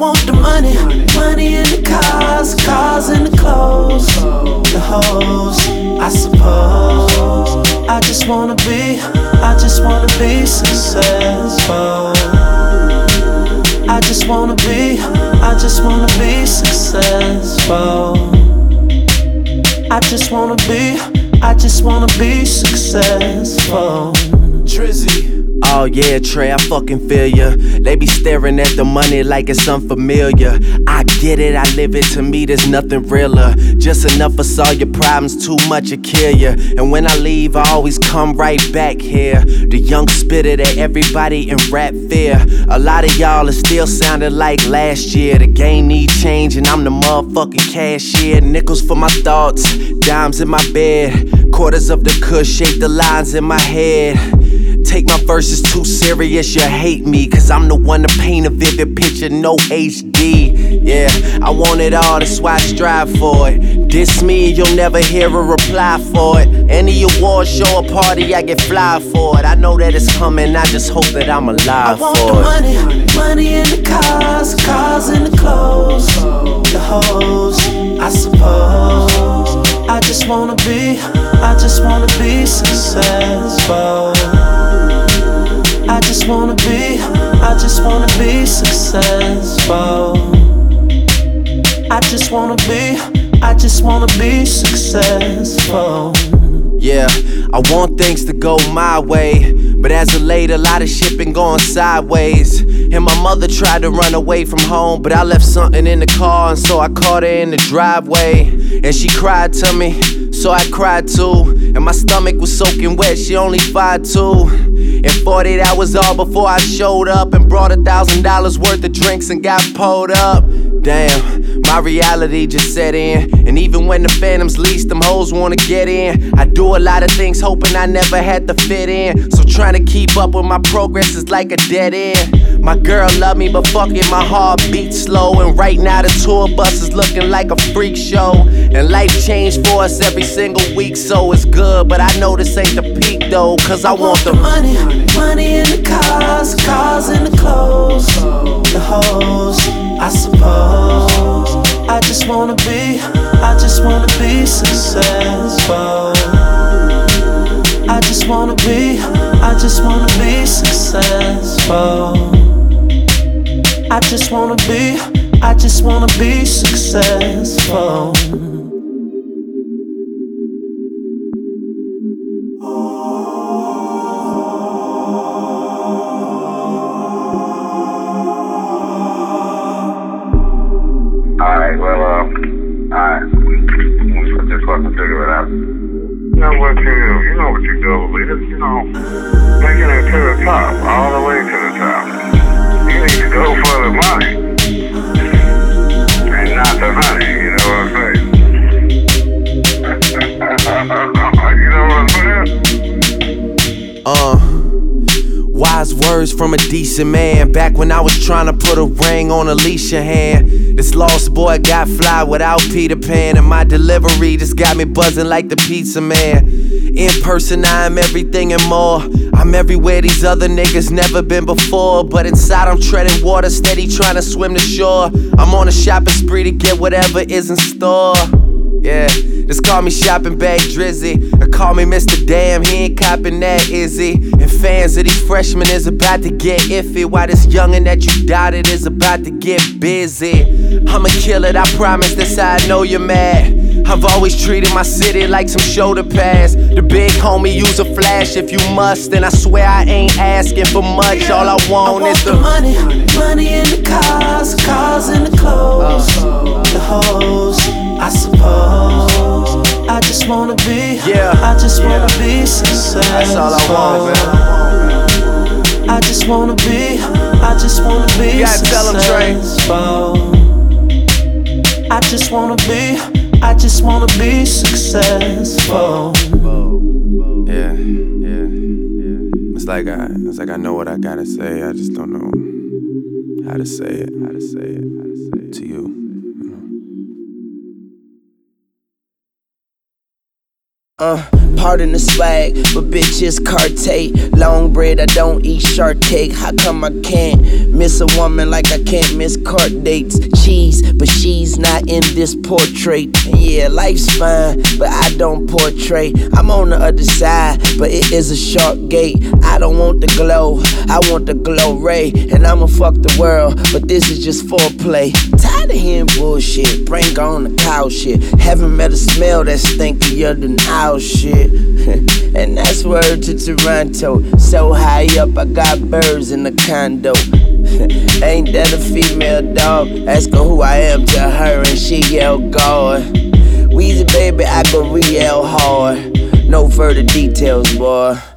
want the money, money in the cars, cars in the clothes, the hoes, I suppose. I just wanna be successful. I just wanna be successful. I just wanna be successful. Drizzy. Oh yeah, Trey, I fucking feel ya. They be staring at the money like it's unfamiliar. I get it, I live it, to me there's nothing realer. Just enough for solve your problems, too much to kill ya. And when I leave, I always come right back here. The young spitter that everybody in rap fear. A lot of y'all are still sounding like last year. The game need change and I'm the motherfucking cashier. Nickels for my thoughts, dimes in my bed. Quarters of the kush shape the lines in my head. Take my verses too serious, you hate me, cause I'm the one to paint a vivid picture, no HD. Yeah, I want it all, that's why I strive for it. Diss me, you'll never hear a reply for it. Any award show or party, I get fly for it. I know that it's coming, I just hope that I'm alive for it. I want the money, money in the cars, cars in the clothes, the hoes, I suppose. I just wanna be successful. I just wanna be successful. I just wanna be successful. Yeah, I want things to go my way, but as of late, a lot of shit been going sideways. And my mother tried to run away from home, but I left something in the car, and so I caught her in the driveway. And she cried to me, so I cried too. And my stomach was soaking wet, she only 5'2". In 48 hours all before I showed up and brought $1,000 worth of drinks and got pulled up. Damn, my reality just set in. And even when the phantoms least, them hoes wanna get in. I do a lot of things hoping I never had to fit in. So trying to keep up with my progress is like a dead end. My girl love me, but fuck it, my heart beats slow. And right now the tour bus is looking like a freak show. And life changed for us every single week, so it's good. But I know this ain't the peak though, cause I want the money, money in the cars, cars in the clothes, the hoes, I suppose. I just wanna be successful. I just wanna be successful. I just wanna be successful. Just fucking figure it out. You know what you do, leaders, making it to the top, all the way to the top. You need to go for the money, and not the honey, you know what I'm saying? You know what I'm saying? Wise words from a decent man. Back when I was trying to put a ring on Alicia hand. This lost boy got fly without Peter Pan. And my delivery just got me buzzing like the pizza man. In person I am everything and more. I'm everywhere these other niggas never been before. But inside I'm treading water, steady trying to swim to shore. I'm on a shopping spree to get whatever is in store. Yeah, just call me shopping bag Drizzy, or call me Mr. Damn, he ain't copping that, is he? And fans of these freshmen is about to get iffy, while this youngin' that you doubted is about to get busy. I'ma kill it, I promise, that's how I know you're mad. I've always treated my city like some shoulder pads. The big homie use a flash if you must, and I swear I ain't asking for much. All I want is the money, money in the cars, cars in the clothes, the hoes, I suppose. I just wanna be successful. That's all I want, man. I just wanna be you gotta tell him, Trey. successful. I just wanna be successful. Yeah. It's like I know what I gotta say. I just don't know how to say it to you. Pardon the swag, but bitch, it's Cartier. Long bread, I don't eat shark cake. How come I can't miss a woman like I can't miss court dates? Cheese, but she's not in this portrait. And yeah, life's fine, but I don't portray. I'm on the other side, but it is a short gate. I don't want the glow, I want the glow ray. And I'ma fuck the world, but this is just foreplay. Tired of hearing bullshit, bring on the cow shit. Haven't met a smell that's stinkier than owl shit. And that's word to Toronto. So high up, I got birds in the condo. Ain't that a female dog? Ask her who I am to her and she yell God. Weezy baby, I go real hard. No further details, boy.